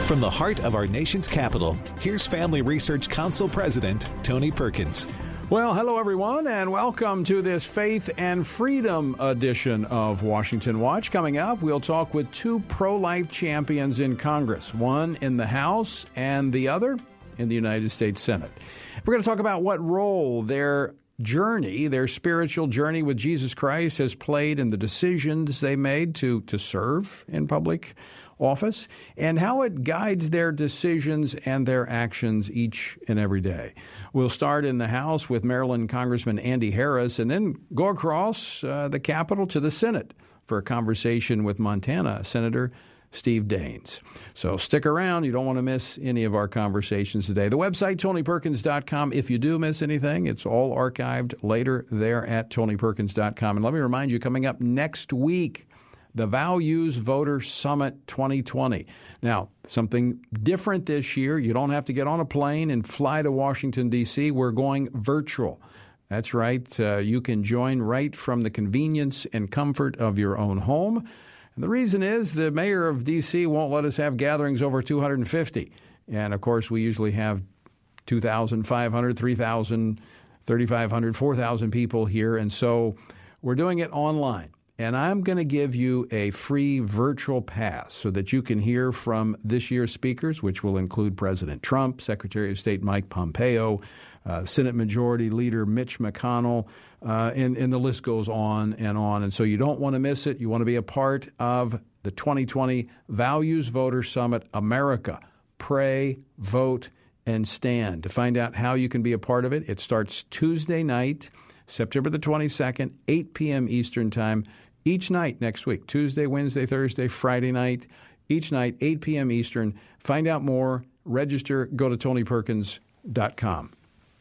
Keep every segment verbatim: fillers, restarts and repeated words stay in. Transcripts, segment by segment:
From the heart of our nation's capital, here's Family Research Council President Tony Perkins. Well, hello, everyone, and welcome to this Faith and Freedom edition of Washington Watch. Coming up, we'll talk with two pro-life champions in Congress, one in the House and the other in the United States Senate. We're going to talk about what role their journey, their spiritual journey with Jesus Christ has played in the decisions they made to, to serve in public office, and how it guides their decisions and their actions each and every day. We'll start in the House with Maryland Congressman Andy Harris, and then go across uh, the Capitol to the Senate for a conversation with Montana Senator Steve Daines. So stick around. You don't want to miss any of our conversations today. The website, tony perkins dot com. If you do miss anything, it's all archived later there at tony perkins dot com. And let me remind you, coming up next week, the Values Voter Summit twenty twenty. Now, something different this year. You don't have to get on a plane and fly to Washington, D C. We're going virtual. That's right. Uh, you can join right from the convenience and comfort of your own home. And the reason is the mayor of D C won't let us have gatherings over two hundred fifty. And, of course, we usually have two thousand five hundred, three thousand, thirty-five hundred, four thousand people here. And so we're doing it online. And I'm going to give you a free virtual pass so that you can hear from this year's speakers, which will include President Trump, Secretary of State Mike Pompeo, uh, Senate Majority Leader Mitch McConnell, uh, and, and the list goes on and on. And so you don't want to miss it. You want to be a part of the twenty twenty Values Voter Summit America. Pray, vote, and stand. To find out how you can be a part of it, it starts Tuesday night, September the twenty-second, eight p.m. Eastern Time. Each night next week, Tuesday, Wednesday, Thursday, Friday night, each night, eight p.m. Eastern. Find out more, register, go to tony perkins dot com.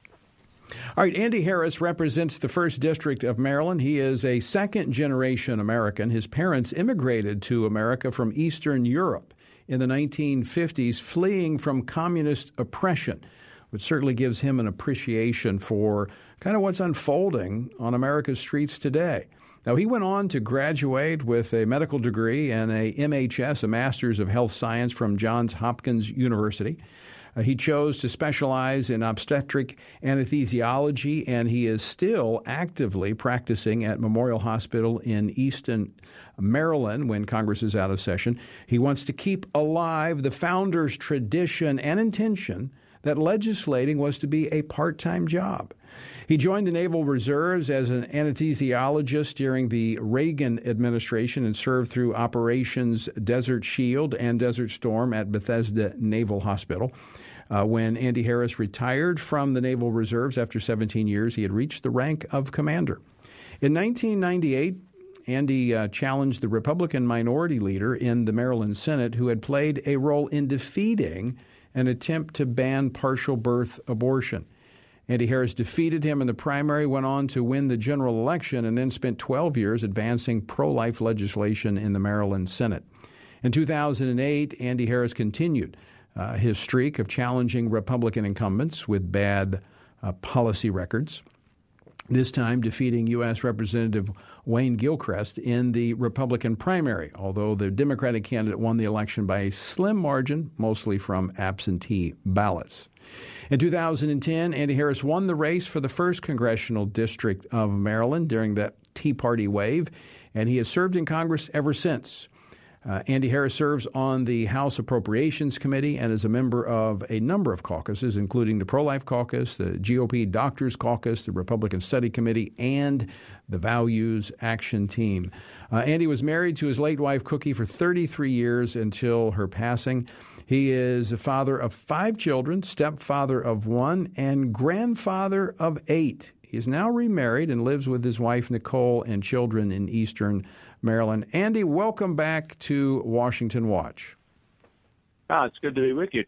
All right, Andy Harris represents the first District of Maryland. He is a second-generation American. His parents immigrated to America from Eastern Europe in the nineteen fifties, fleeing from communist oppression, which certainly gives him an appreciation for kind of what's unfolding on America's streets today. Now, he went on to graduate with a medical degree and a M H S, a Master's of Health Science from Johns Hopkins University. Uh, he chose to specialize in obstetric anesthesiology, and he is still actively practicing at Memorial Hospital in Easton, Maryland, when Congress is out of session. He wants to keep alive the founders' tradition and intention that legislating was to be a part-time job. He joined the Naval Reserves as an anesthesiologist during the Reagan administration and served through Operations Desert Shield and Desert Storm at Bethesda Naval Hospital. Uh, when Andy Harris retired from the Naval Reserves after seventeen years, he had reached the rank of commander. In nineteen ninety-eight, Andy uh, challenged the Republican minority leader in the Maryland Senate, who had played a role in defeating an attempt to ban partial birth abortion. Andy Harris defeated him in the primary, went on to win the general election, and then spent twelve years advancing pro-life legislation in the Maryland Senate. In two thousand eight, Andy Harris continued uh, his streak of challenging Republican incumbents with bad uh, policy records, this time defeating U S Representative Wayne Gilchrist in the Republican primary, although the Democratic candidate won the election by a slim margin, mostly from absentee ballots. In two thousand ten, Andy Harris won the race for the first congressional district of Maryland during that Tea Party wave, and he has served in Congress ever since. Uh, Andy Harris serves on the House Appropriations Committee and is a member of a number of caucuses, including the Pro-Life Caucus, the G O P Doctors Caucus, the Republican Study Committee, and the Values Action Team. Uh, Andy was married to his late wife, Cookie, for thirty-three years until her passing. He is the father of five children, stepfather of one, and grandfather of eight. He is now remarried and lives with his wife, Nicole, and children in Eastern Maryland. Andy, welcome back to Washington Watch. Oh, it's good to be with you, Tony.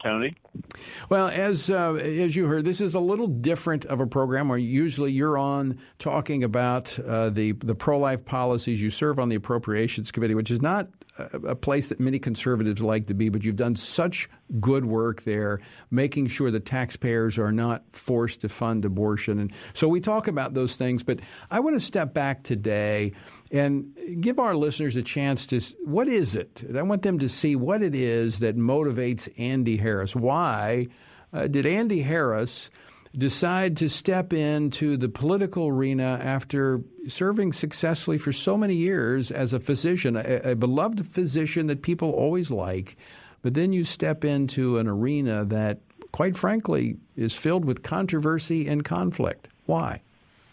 Well, as uh, as you heard, this is a little different of a program where usually you're on talking about uh, the the pro-life policies. You serve on the Appropriations Committee, which is not a, a place that many conservatives like to be, but you've done such good work there, making sure that taxpayers are not forced to fund abortion. And so we talk about those things, but I want to step back today and give our listeners a chance to – what is it? I want them to see what it is that motivates Andy Harris. Why uh, did Andy Harris decide to step into the political arena after serving successfully for so many years as a physician, a, a beloved physician that people always like, but then you step into an arena that, quite frankly, is filled with controversy and conflict? Why?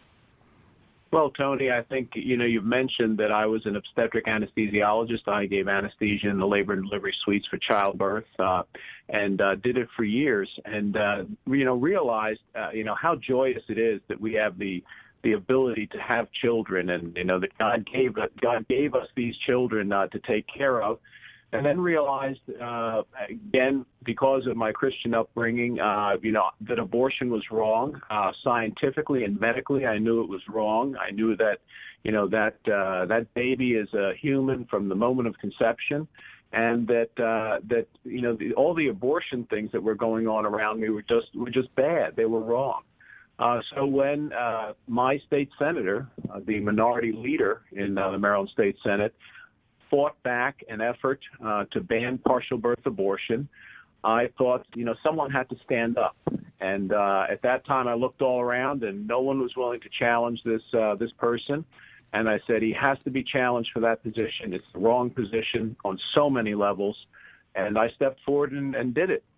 Well, Tony, I think, you know, you've mentioned that I was an obstetric anesthesiologist. I gave anesthesia in the labor and delivery suites for childbirth uh, and uh, did it for years and, uh, you know, realized, uh, you know, how joyous it is that we have the the ability to have children and, you know, that God gave, God gave us these children uh, to take care of. And then realized, uh, again, because of my Christian upbringing, uh, you know, that abortion was wrong. Uh, scientifically and medically, I knew it was wrong. I knew that, you know, that uh, that baby is a human from the moment of conception, and that uh, that you know the, all the abortion things that were going on around me were just were just bad. They were wrong. Uh, so when uh, my state senator, uh, the minority leader in uh, the Maryland State Senate, fought back an effort uh, to ban partial birth abortion, I thought, you know, someone had to stand up. And uh, at that time, I looked all around, and no one was willing to challenge this uh, this person. And I said, he has to be challenged for that position. It's the wrong position on so many levels. And I stepped forward and, and did it.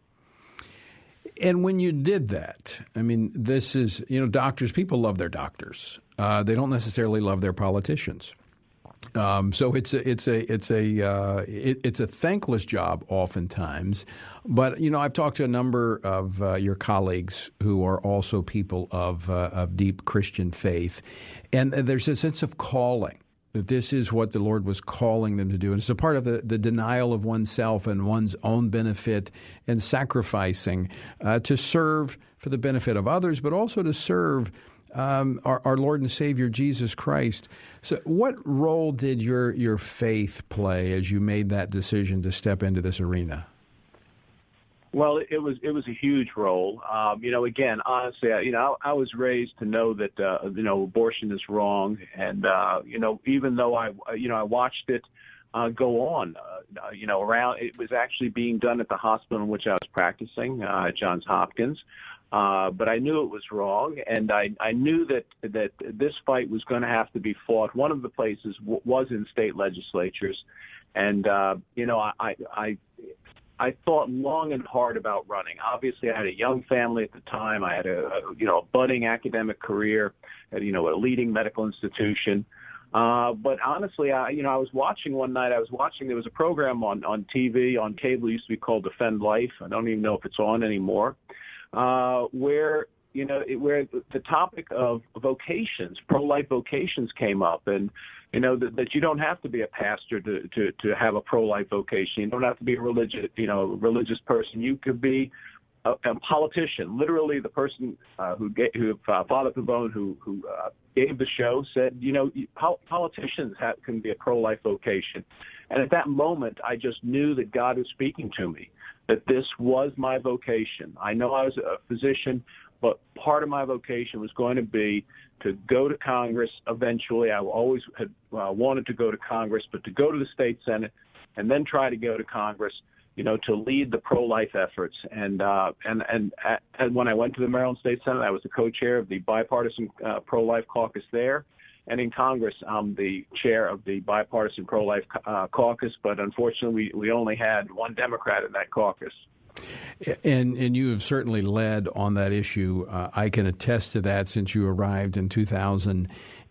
And when you did that, I mean, this is, you know, doctors, people love their doctors. Uh, they don't necessarily love their politicians. Um, so it's a it's a it's a uh, it, it's a thankless job oftentimes, but you know I've talked to a number of uh, your colleagues who are also people of uh, of deep Christian faith, and there's a sense of calling that this is what the Lord was calling them to do, and it's a part of the, the denial of oneself and one's own benefit and sacrificing uh, to serve for the benefit of others, but also to serve Um, our, our Lord and Savior, Jesus Christ. So what role did your your faith play as you made that decision to step into this arena? Well, it was it was a huge role. Um, you know, again, honestly, I, you know, I, I was raised to know that uh, you know abortion is wrong, and uh, you know, even though I you know I watched it uh, go on, uh, you know, around it was actually being done at the hospital in which I was practicing uh, at Johns Hopkins. Uh, but I knew it was wrong, and I, I knew that that this fight was going to have to be fought. One of the places w- was in state legislatures, and uh, you know I, I I thought long and hard about running. Obviously, I had a young family at the time. I had a, a you know a budding academic career at you know a leading medical institution. Uh, but honestly, I you know I was watching one night. I was watching. There was a program on on T V on cable. It used to be called Defend Life. I don't even know if it's on anymore. Uh, where, you know, it, where the topic of vocations, pro-life vocations came up, and, you know, that, that you don't have to be a pastor to, to, to have a pro-life vocation. You don't have to be a religious, you know, religious person. You could be a, a politician. Literally, the person uh, who gave, who uh, Father Pavone, who, who uh, gave the show, said, you know, politicians have, can be a pro-life vocation. And at that moment, I just knew that God was speaking to me, that this was my vocation. I know I was a physician, but part of my vocation was going to be to go to Congress eventually. I always had uh, wanted to go to Congress, but to go to the state Senate and then try to go to Congress, you know, to lead the pro-life efforts. And uh, and and, and when I went to the Maryland State Senate, I was the co-chair of the bipartisan uh, pro-life caucus there. And in Congress, I'm the chair of the bipartisan pro-life uh, caucus, but unfortunately, we, we only had one Democrat in that caucus. And and you have certainly led on that issue. Uh, I can attest to that since you arrived in two thousand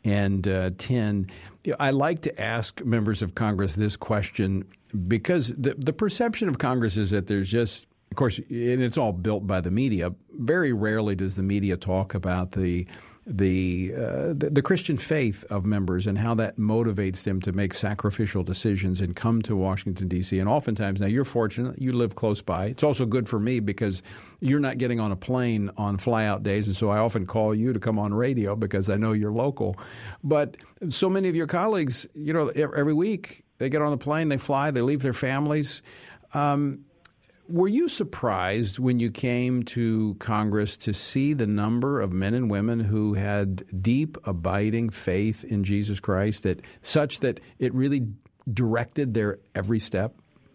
ten. I like to ask members of Congress this question because the, the perception of Congress is that there's just, of course, and it's all built by the media. Very rarely does the media talk about the the, uh, the the Christian faith of members and how that motivates them to make sacrificial decisions and come to Washington, D C. And oftentimes, now you're fortunate, you live close by. It's also good for me because you're not getting on a plane on fly-out days, and so I often call you to come on radio because I know you're local. But so many of your colleagues, you know, every week they get on the plane, they fly, they leave their families. Um, Were you surprised when you came to Congress to see the number of men and women who had deep, abiding faith in Jesus Christ, that such that it really directed their every step?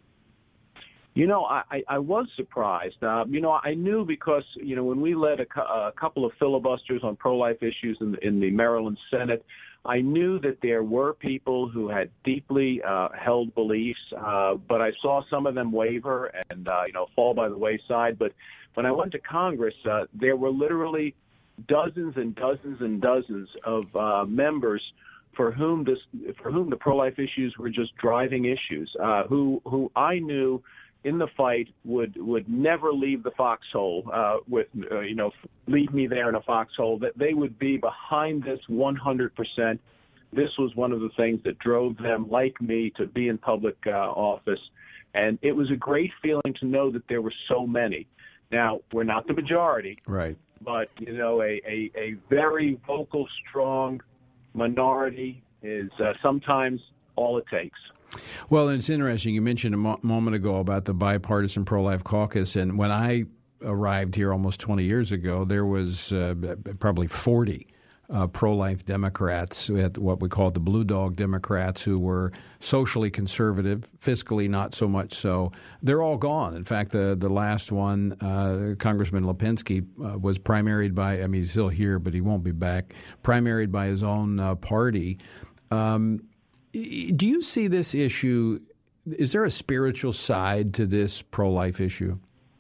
You know, I, I was surprised. Uh, you know, I knew because, you know, when we led a, a couple of filibusters on pro-life issues in, in the Maryland Senate, I knew that there were people who had deeply uh, held beliefs, uh, but I saw some of them waver and, uh, you know, fall by the wayside. But when I went to Congress, uh, there were literally dozens and dozens and dozens of uh, members for whom this, for whom the pro-life issues were just driving issues, uh, who who I knew in the fight would would never leave the foxhole uh, with, uh, you know, leave me there in a foxhole, that they would be behind this one hundred percent. This was one of the things that drove them, like me, to be in public uh, office. And it was a great feeling to know that there were so many. Now, we're not the majority. Right. But, you know, a, a, a very vocal, strong minority is uh, sometimes all it takes. Well, it's interesting. You mentioned a mo- moment ago about the bipartisan pro-life caucus, and when I arrived here almost twenty years ago, there was uh, probably forty uh, pro-life Democrats. We had what we called the Blue Dog Democrats, who were socially conservative, fiscally not so much so. They're all gone. In fact, the the last one, uh, Congressman Lipinski, uh, was primaried by, I mean, he's still here, but he won't be back, primaried by his own uh, party. Um Do you see this issue, is there a spiritual side to this pro-life issue?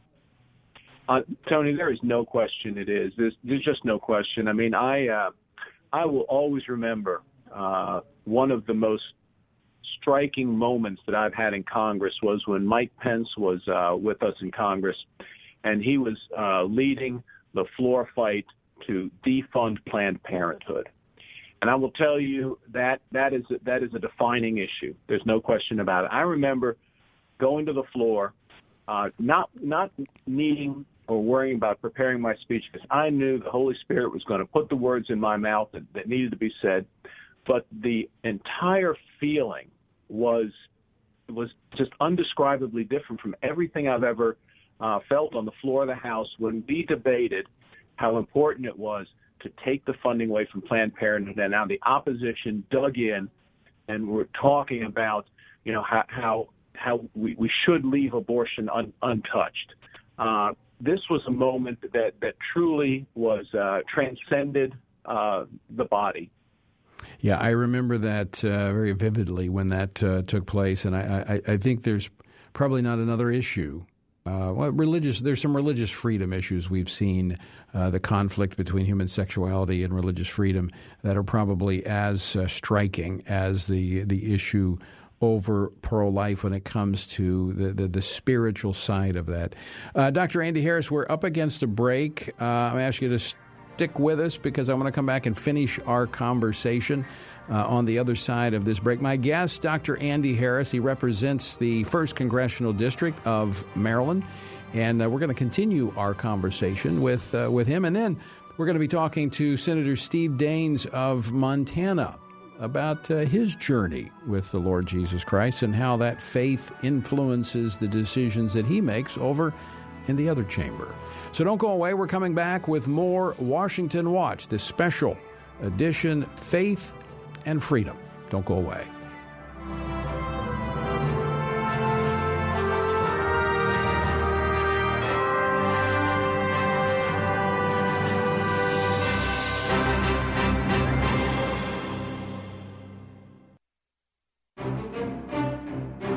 Uh, Tony, there is no question it is. There's, there's just no question. I mean, I uh, I will always remember uh, one of the most striking moments that I've had in Congress was when Mike Pence was uh, with us in Congress, and he was uh, leading the floor fight to defund Planned Parenthood. And I will tell you that that is that is a defining issue. There's no question about it. I remember going to the floor, uh, not not needing or worrying about preparing my speech, because I knew the Holy Spirit was going to put the words in my mouth that, that needed to be said. But the entire feeling was was just undescribably different from everything I've ever uh, felt on the floor of the House when we debated how important it was to take the funding away from Planned Parenthood, and now the opposition dug in, and we're talking about, you know, how how, how we, we should leave abortion un, untouched. Uh, this was a moment that, that truly was uh, transcended uh, the body. Yeah, I remember that uh, very vividly when that uh, took place, and I, I, I think there's probably not another issue. Uh, well, religious. There's some religious freedom issues we've seen, uh, the conflict between human sexuality and religious freedom, that are probably as uh, striking as the the issue over pro-life when it comes to the, the, the spiritual side of that. Uh, Doctor Andy Harris, we're up against a break. Uh, I'm going to ask you to stick with us because I want to come back and finish our conversation Uh, on the other side of this break. My guest, Doctor Andy Harris, he represents the first Congressional District of Maryland, and uh, we're going to continue our conversation with uh, with him. And then we're going to be talking to Senator Steve Daines of Montana about uh, his journey with the Lord Jesus Christ and how that faith influences the decisions that he makes over in the other chamber. So don't go away. We're coming back with more Washington Watch, this special edition, Faith and Freedom. Don't go away.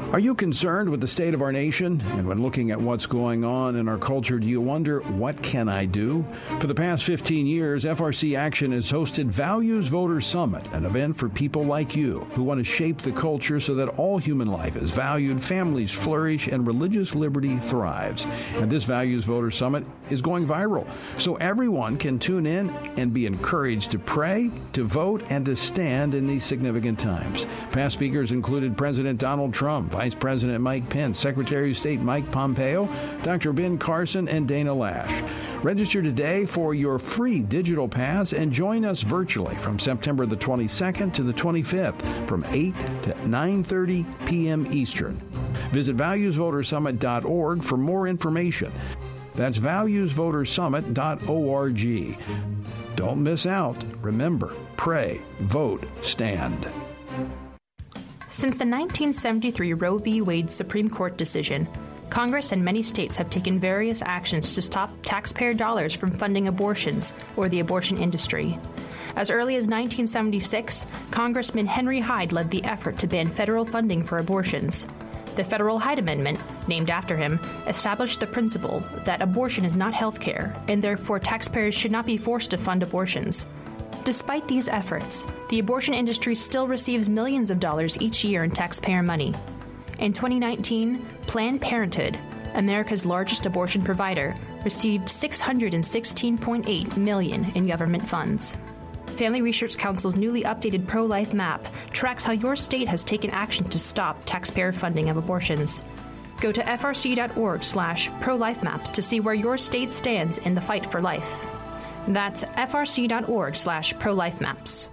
Are you concerned with the state of our nation? And when looking at what's going on in our culture, do you wonder, what can I do? For the past fifteen years, F R C Action has hosted Values Voter Summit, an event for people like you who want to shape the culture so that all human life is valued, families flourish, and religious liberty thrives. And this Values Voter Summit is going viral, so everyone can tune in and be encouraged to pray, to vote, and to stand in these significant times. Past speakers included President Donald Trump, Vice President Mike Pence, Secretary of State Mike Pompeo, Doctor Ben Carson, and Dana Lash. Register today for your free digital pass and join us virtually from September the twenty-second to the twenty-fifth from eight to nine thirty p.m. Eastern. Visit values voter summit dot org for more information. That's values voter summit dot org. Don't miss out. Remember, pray, vote, stand. Since the nineteen seventy-three Roe v. Wade Supreme Court decision, Congress and many states have taken various actions to stop taxpayer dollars from funding abortions or the abortion industry. As early as nineteen seventy-six, Congressman Henry Hyde led the effort to ban federal funding for abortions. The Federal Hyde Amendment, named after him, established the principle that abortion is not health care, and therefore taxpayers should not be forced to fund abortions. Despite these efforts, the abortion industry still receives millions of dollars each year in taxpayer money. In twenty nineteen, Planned Parenthood, America's largest abortion provider, received six hundred sixteen point eight million dollars in government funds. Family Research Council's newly updated pro-life map tracks how your state has taken action to stop taxpayer funding of abortions. Go to f r c dot org slash pro life maps to see where your state stands in the fight for life. That's f r c dot org slash pro life maps.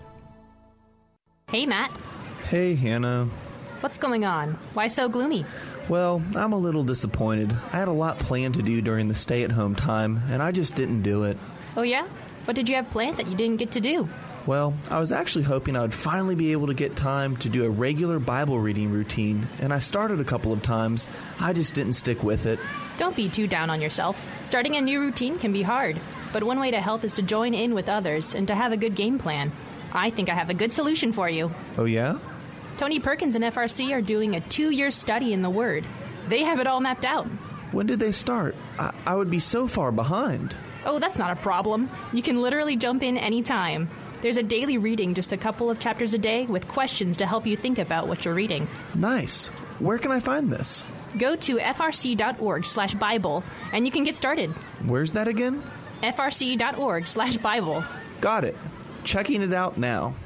Hey, Matt. Hey, Hannah. What's going on? Why so gloomy? Well, I'm a little disappointed. I had a lot planned to do during the stay-at-home time, and I just didn't do it. Oh, yeah? What did you have planned that you didn't get to do? Well, I was actually hoping I would finally be able to get time to do a regular Bible reading routine, and I started a couple of times. I just didn't stick with it. Don't be too down on yourself. Starting a new routine can be hard, but one way to help is to join in with others and to have a good game plan. I think I have a good solution for you. Oh, yeah? Tony Perkins and F R C are doing a two-year study in the Word. They have it all mapped out. When did they start? I, I would be so far behind. Oh, that's not a problem. You can literally jump in anytime. There's a daily reading, just a couple of chapters a day, with questions to help you think about what you're reading. Nice. Where can I find this? Go to f r c dot org slash Bible, and you can get started. Where's that again? f r c dot org slash Bible. Got it. Checking it out now.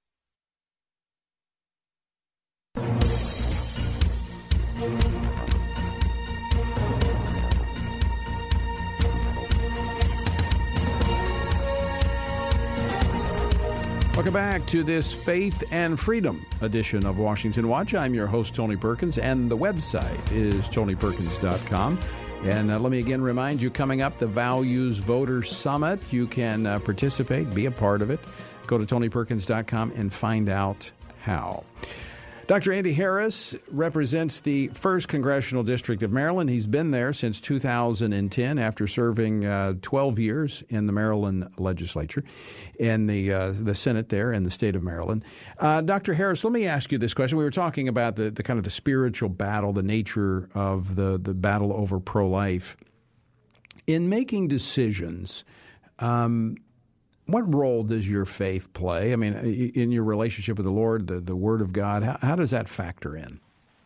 Welcome back to this Faith and Freedom edition of Washington Watch. I'm your host, Tony Perkins, and the website is tony perkins dot com. And uh, let me again remind you, coming up, the Values Voter Summit. You can uh, participate, be a part of it. Go to tony perkins dot com and find out how. Doctor Andy Harris represents the first Congressional District of Maryland. He's been there since two thousand ten after serving uh, twelve years in the Maryland legislature, in the uh, the Senate there in the state of Maryland. Uh, Doctor Harris, let me ask you this question. We were talking about the, the kind of the spiritual battle, the nature of the, the battle over pro-life. In making decisions, um, what role does your faith play? I mean, in your relationship with the Lord, the, the Word of God, how, how does that factor in?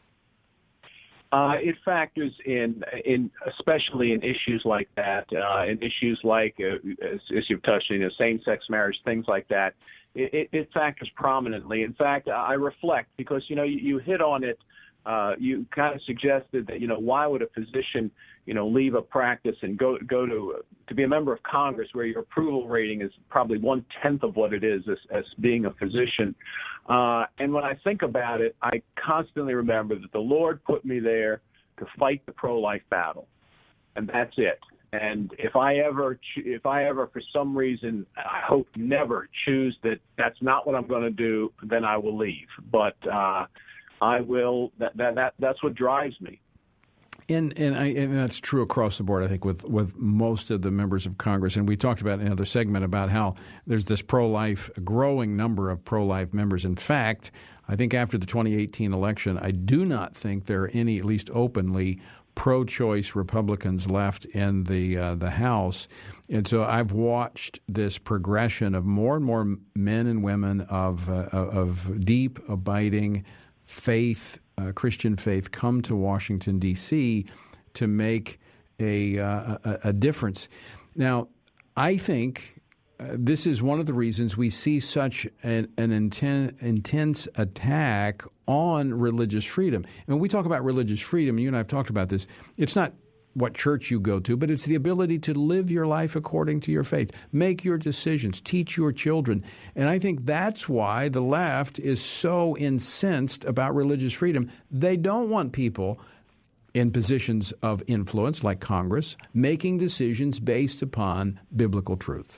Uh, it factors in, in especially in issues like that, uh, in issues like, uh, as, as you've touched on, you know, same-sex marriage, things like that. It, it, it factors prominently. In fact, I reflect because, you know, you, you hit on it. Uh, you kind of suggested that, you know, why would a physician, you know, leave a practice and go go to to be a member of Congress where your approval rating is probably one tenth of what it is as, as being a physician. Uh, and when I think about it, I constantly remember that the Lord put me there to fight the pro-life battle, and that's it. And if I ever, if I ever, for some reason, I hope never choose that that's not what I'm going to do, then I will leave. But uh, I will. That, that that that's what drives me. And and, I, and that's true across the board, I think, with, with most of the members of Congress. And we talked about in another segment about how there's this pro-life, a growing number of pro-life members. In fact, I think after the twenty eighteen election, I do not think there are any, at least openly, pro-choice Republicans left in the uh, the House. And so I've watched this progression of more and more men and women of uh, of deep, abiding faith, uh, Christian faith, come to Washington, D C to make a, uh, a, a difference. Now, I think uh, this is one of the reasons we see such an, an inten- intense attack on religious freedom. And when we talk about religious freedom, you and I have talked about this, it's not what church you go to, but it's the ability to live your life according to your faith, make your decisions, teach your children. And I think that's why the left is so incensed about religious freedom. They don't want people in positions of influence like Congress making decisions based upon biblical truth.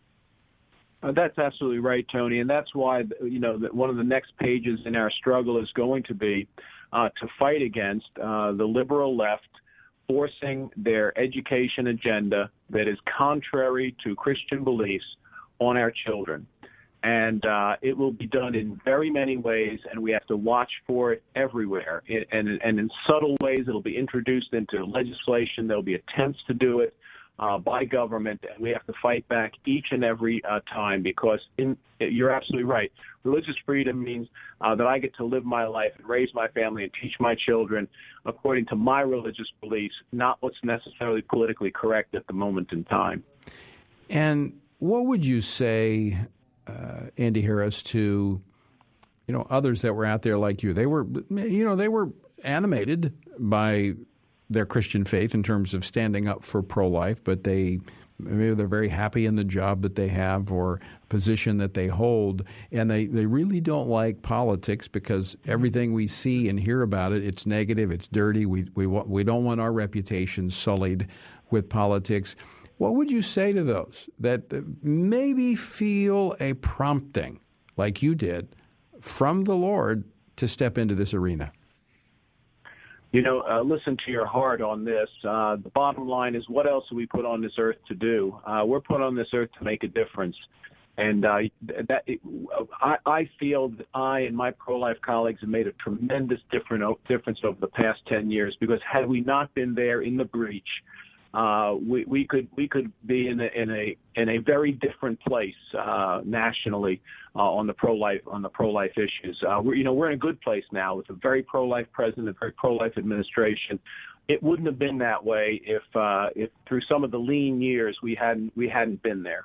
Uh, that's absolutely right, Tony, and that's why, you know, that one of the next pages in our struggle is going to be uh, to fight against uh, the liberal left forcing their education agenda that is contrary to Christian beliefs on our children. And uh, it will be done in very many ways, and we have to watch for it everywhere. It, and, and in subtle ways, it'll be introduced into legislation. There'll be attempts to do it uh, by government, and we have to fight back each and every uh, time because in, you're absolutely right. Religious freedom means uh, that I get to live my life and raise my family and teach my children according to my religious beliefs, not what's necessarily politically correct at the moment in time. And what would you say, uh, Andy Harris, to you know others that were out there like you? They were, you know, they were animated by their Christian faith in terms of standing up for pro-life, but they maybe they're very happy in the job that they have or position that they hold, and they, they really don't like politics because everything we see and hear about it, it's negative, it's dirty. We we we don't want our reputation sullied with politics. What would you say to those that maybe feel a prompting, like you did, from the Lord to step into this arena? You know, uh, listen to your heart on this. Uh, the bottom line is, what else are we put on this earth to do? Uh, we're put on this earth to make a difference. And uh, that it, I, I feel that I and my pro-life colleagues have made a tremendous different, difference over the past ten years because had we not been there in the breach, uh, we, we could we could be in a in a in a very different place uh, nationally uh, on the pro-life on the pro-life issues. Uh, we're you know we're in a good place now with a very pro-life president, a very pro-life administration. It wouldn't have been that way if uh, if through some of the lean years we hadn't we hadn't been there.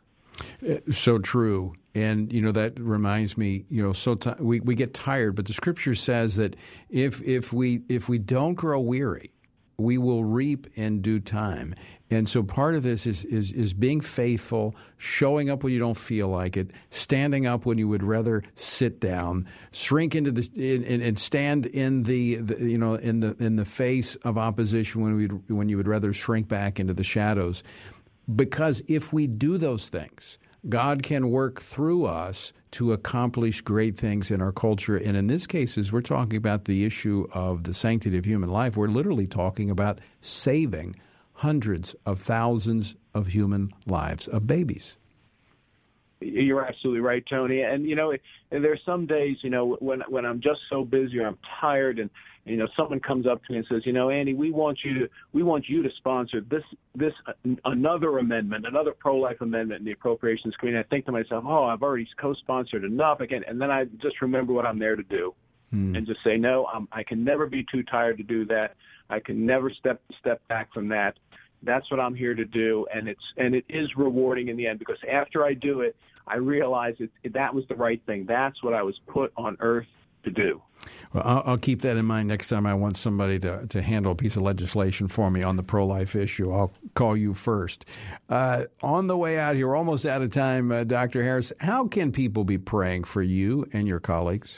So true. And, you know, that reminds me, you know, so t- we, we get tired, but the scripture says that if if we if we don't grow weary, we will reap in due time. And so part of this is, is is being faithful, showing up when you don't feel like it, standing up when you would rather sit down, shrink into the in, and stand in the, the you know in the in the face of opposition when we when you would rather shrink back into the shadows. Because if we do those things, God can work through us to accomplish great things in our culture. And in this case, as we're talking about the issue of the sanctity of human life, we're literally talking about saving hundreds of thousands of human lives of babies. You're absolutely right, Tony. And, you know, and there's some days, you know, when when I'm just so busy or I'm tired and, you know, someone comes up to me and says, you know, Andy, we want you to we want you to sponsor this this uh, another amendment, another pro-life amendment in the Appropriations Committee. And I think to myself, oh, I've already co-sponsored enough. Again, and then I just remember what I'm there to do, hmm. and just say, no, I'm, I can never be too tired to do that. I can never step step back from that. That's what I'm here to do, and it's and it is rewarding in the end because after I do it, I realize it, it, that was the right thing. That's what I was put on earth to do. Well, I'll, I'll keep that in mind next time I want somebody to, to handle a piece of legislation for me on the pro-life issue. I'll call you first. Uh, on the way out here, we're almost out of time, uh, Doctor Harris. How can people be praying for you and your colleagues?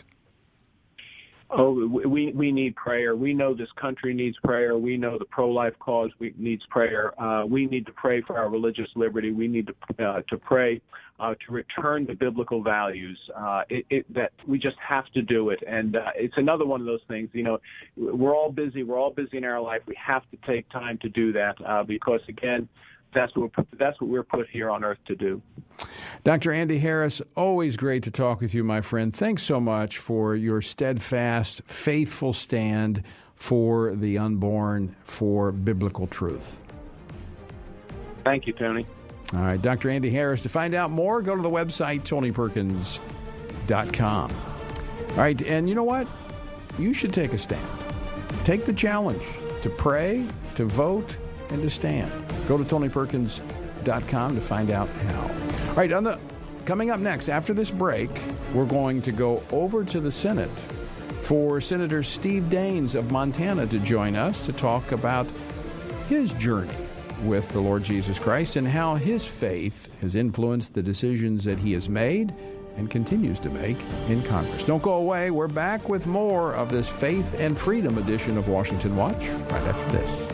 Oh, we we need prayer. We know this country needs prayer. We know the pro-life cause needs prayer. Uh, we need to pray for our religious liberty. We need to uh, to pray uh, to return to biblical values. Uh, it, it, that we just have to do it, and uh, it's another one of those things. You know, we're all busy. We're all busy in our life. We have to take time to do that uh, because, again, that's what we're, that's what we're put here on earth to do. Doctor Andy Harris, always great to talk with you, my friend. Thanks so much for your steadfast, faithful stand for the unborn, for biblical truth. Thank you, Tony. All right, Doctor Andy Harris. To find out more, go to the website, tony perkins dot com. All right, and you know what? You should take a stand. Take the challenge to pray, to vote, and to stand. Go to tony perkins dot com to find out how. All right, on the, coming up next, after this break, we're going to go over to the Senate for Senator Steve Daines of Montana to join us to talk about his journey with the Lord Jesus Christ and how his faith has influenced the decisions that he has made and continues to make in Congress. Don't go away. We're back with more of this Faith and Freedom edition of Washington Watch right after this.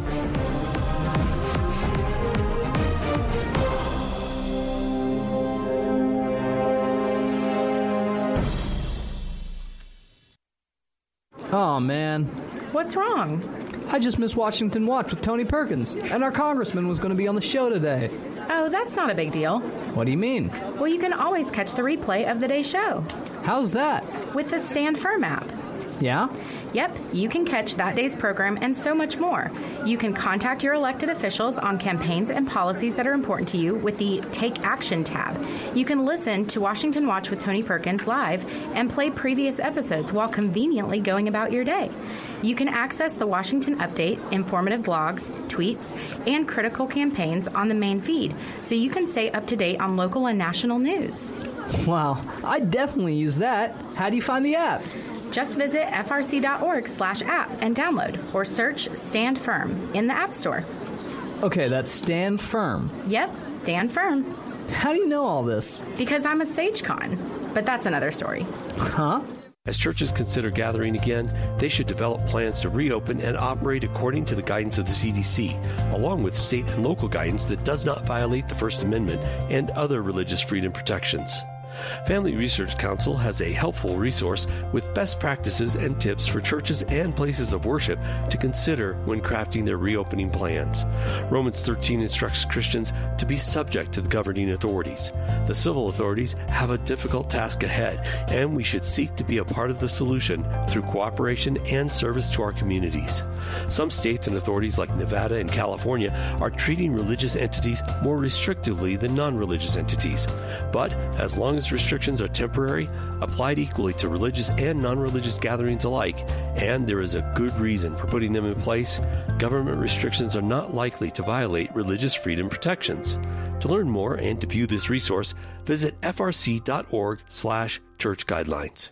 Oh, man. What's wrong? I just missed Washington Watch with Tony Perkins, and our congressman was going to be on the show today. Oh, that's not a big deal. What do you mean? Well, you can always catch the replay of the day's show. How's that? With the Stand Firm app. Yeah? Yep, you can catch that day's program and so much more. You can contact your elected officials on campaigns and policies that are important to you with the Take Action tab. You can listen to Washington Watch with Tony Perkins live and play previous episodes while conveniently going about your day. You can access the Washington Update, informative blogs, tweets, and critical campaigns on the main feed, so you can stay up to date on local and national news. Wow, I definitely use that. How do you find the app? Just visit frc.org slash app and download, or search Stand Firm in the App Store. Okay, that's Stand Firm. Yep, Stand Firm. How do you know all this? Because I'm a SageCon, but that's another story. Huh? As churches consider gathering again, they should develop plans to reopen and operate according to the guidance of the C D C, along with state and local guidance that does not violate the First Amendment and other religious freedom protections. Family Research Council has a helpful resource with best practices and tips for churches and places of worship to consider when crafting their reopening plans. Romans thirteen instructs Christians to be subject to the governing authorities. The civil authorities have a difficult task ahead, and we should seek to be a part of the solution through cooperation and service to our communities. Some states and authorities like Nevada and California are treating religious entities more restrictively than non-religious entities. But as long as restrictions are temporary, applied equally to religious and non-religious gatherings alike, and there is a good reason for putting them in place, government restrictions are not likely to violate religious freedom protections. To learn more and to view this resource, visit frc.org slash church guidelines.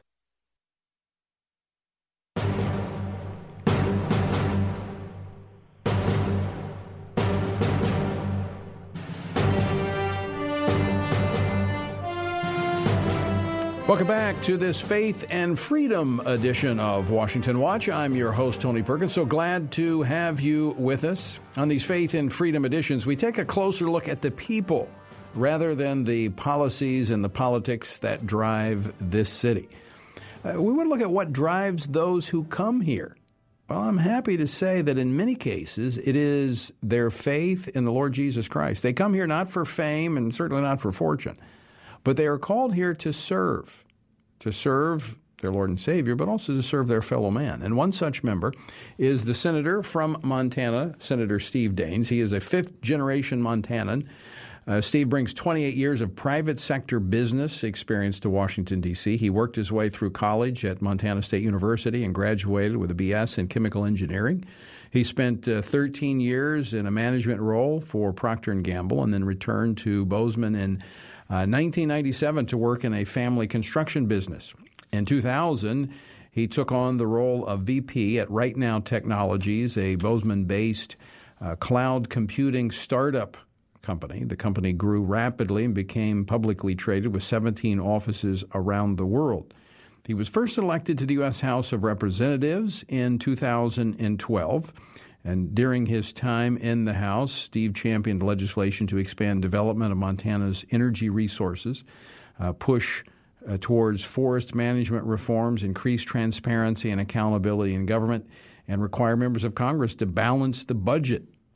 Welcome back to this Faith and Freedom edition of Washington Watch. I'm your host, Tony Perkins. So glad to have you with us. On these Faith and Freedom editions, we take a closer look at the people rather than the policies and the politics that drive this city. Uh, we want to look at what drives those who come here. Well, I'm happy to say that in many cases, it is their faith in the Lord Jesus Christ. They come here not for fame and certainly not for fortune, but they are called here to serve, to serve their Lord and Savior, but also to serve their fellow man. And one such member is the senator from Montana, Senator Steve Daines. He is a fifth-generation Montanan. Uh, Steve brings twenty-eight years of private sector business experience to Washington, D C. He worked his way through college at Montana State University and graduated with a B S in chemical engineering. He spent uh, thirteen years in a management role for Procter and Gamble and then returned to Bozeman in Uh, nineteen ninety-seven to work in a family construction business. In two thousand, he took on the role of V P at Right Now Technologies, a Bozeman-based uh, cloud computing startup company. The company grew rapidly and became publicly traded with seventeen offices around the world. He was first elected to the U S House of Representatives in two thousand twelve. And during his time in the House, Steve championed legislation to expand development of Montana's energy resources, uh, push uh, towards forest management reforms, increase transparency and accountability in government, and require members of Congress to balance the budget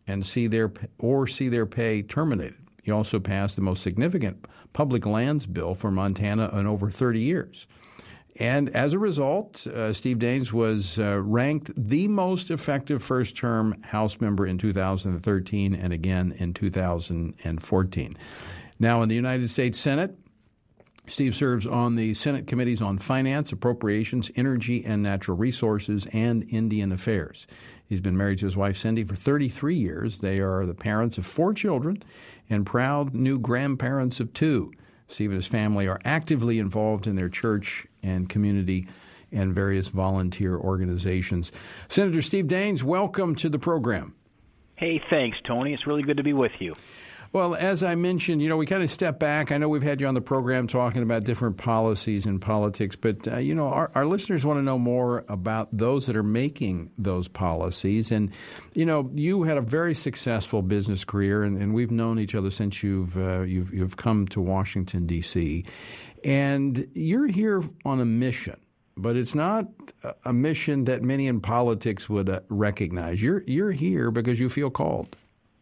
and see their or see their pay terminated. He also passed the most significant public lands bill for Montana in over thirty years. And as a result, uh, Steve Daines was uh, ranked the most effective first-term House member in two thousand thirteen and again in two thousand fourteen. Now, in the United States Senate, Steve serves on the Senate Committees on Finance, Appropriations, Energy and Natural Resources, and Indian Affairs. He's been married to his wife, Cindy, for thirty-three years. They are the parents of four children and proud new grandparents of two. Steve and his family are actively involved in their church and community and various volunteer organizations. Senator Steve Daines, welcome to the program. Hey, thanks, Tony. It's really good to be with you. Well, as I mentioned, you know, we kind of step back. I know we've had you on the program talking about different policies in politics, but, uh, you know, our, our listeners want to know more about those that are making those policies. And, you know, you had a very successful business career, and, and we've known each other since you've, uh, you've, you've come to Washington, D C, and you're here on a mission. But it's not a mission that many in politics would uh, recognize. You're you're here because you feel called.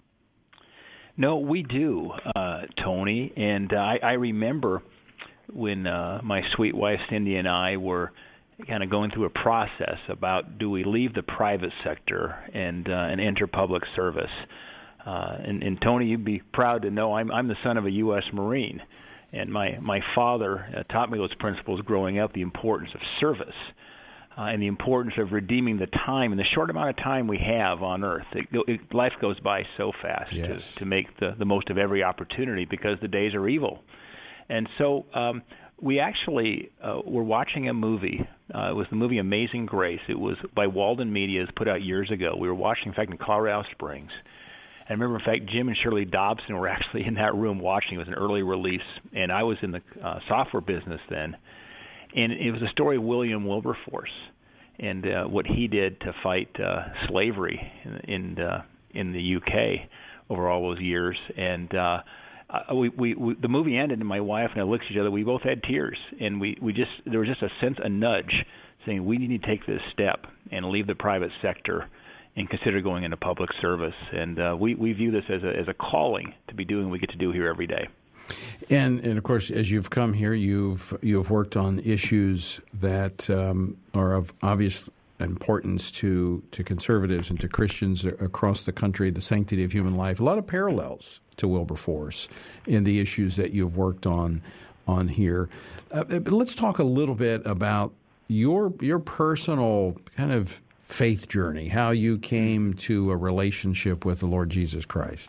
No, we do, uh, Tony. And uh, I, I remember when uh, my sweet wife Cindy and I were kind of going through a process about do we leave the private sector and uh, and enter public service. Uh, and, and Tony, you'd be proud to know I'm I'm the son of a U S Marine. And my, my father uh, taught me those principles growing up, the importance of service uh, and the importance of redeeming the time. In the short amount of time we have on earth, it, it, life goes by so fast yes. to, to make the, the most of every opportunity because the days are evil. And so um, we actually uh, were watching a movie. Uh, it was the movie Amazing Grace. It was by Walden Media. It was put out years ago. We were watching, in fact, in Colorado Springs. I remember, in fact, Jim and Shirley Dobson were actually in that room watching. It was an early release, and I was in the uh, software business then. And it was a story of William Wilberforce and uh, what he did to fight uh, slavery in in, uh, in the U K over all those years. And uh, we, we, we the movie ended, and my wife and I looked at each other. We both had tears, and we, we just there was just a sense, a nudge, saying we need to take this step and leave the private sector and consider going into public service. And uh, we, we view this as a as a calling to be doing what we get to do here every day. And, and of course, as you've come here, you've you've worked on issues that um, are of obvious importance to, to conservatives and to Christians across the country, the sanctity of human life. A lot of parallels to Wilberforce in the issues that you've worked on on here. Uh, but let's talk a little bit about your your personal kind of faith journey, how you came to a relationship with the Lord Jesus Christ.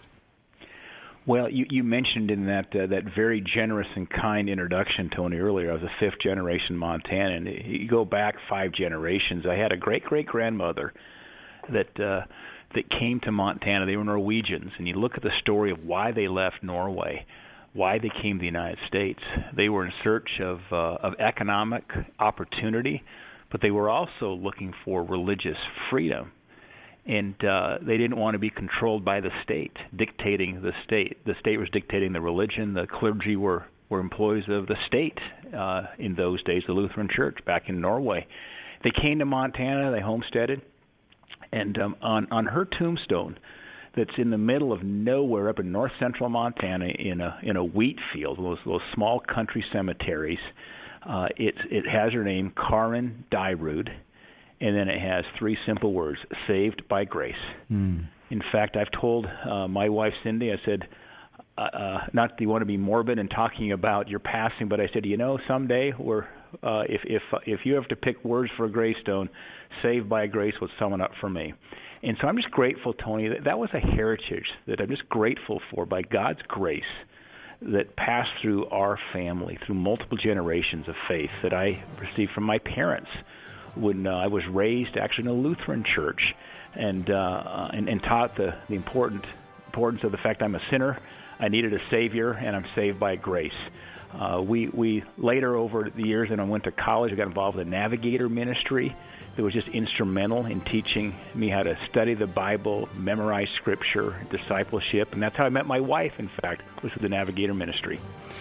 Well, you, you mentioned in that uh, that very generous and kind introduction, Tony, earlier, I was a fifth-generation Montanan. You go back five generations. I had a great-great-grandmother that uh, that came to Montana. They were Norwegians, and you look at the story of why they left Norway, why they came to the United States. They were in search of uh, of economic opportunity, but they were also looking for religious freedom. And uh, they didn't want to be controlled by the state, dictating the state. The state was dictating the religion. The clergy were, were employees of the state uh, in those days, the Lutheran Church back in Norway. They came to Montana. They homesteaded. And um, on, on her tombstone, that's in the middle of nowhere up in north central Montana in a in a wheat field, those, those small country cemeteries, uh, it, it has her name, Karin Dyrud. And then it has three simple words, saved by grace. Mm. In fact, I've told uh, my wife, Cindy, I said, uh, uh, not that you want to be morbid in talking about your passing, but I said, you know, someday we're, uh, if, if, if you have to pick words for a gravestone, saved by grace will sum it up for me. And so I'm just grateful, Tony, that that was a heritage that I'm just grateful for by God's grace that passed through our family, through multiple generations of faith that I received from my parents. When uh, I was raised actually in a Lutheran church and uh, and, and taught the, the important importance of the fact I'm a sinner, I needed a Savior, and I'm saved by grace. Uh, we we later over the years, and I went to college, I got involved in the Navigator ministry that was just instrumental in teaching me how to study the Bible, memorize Scripture, discipleship, and that's how I met my wife, in fact, was through the Navigator ministry.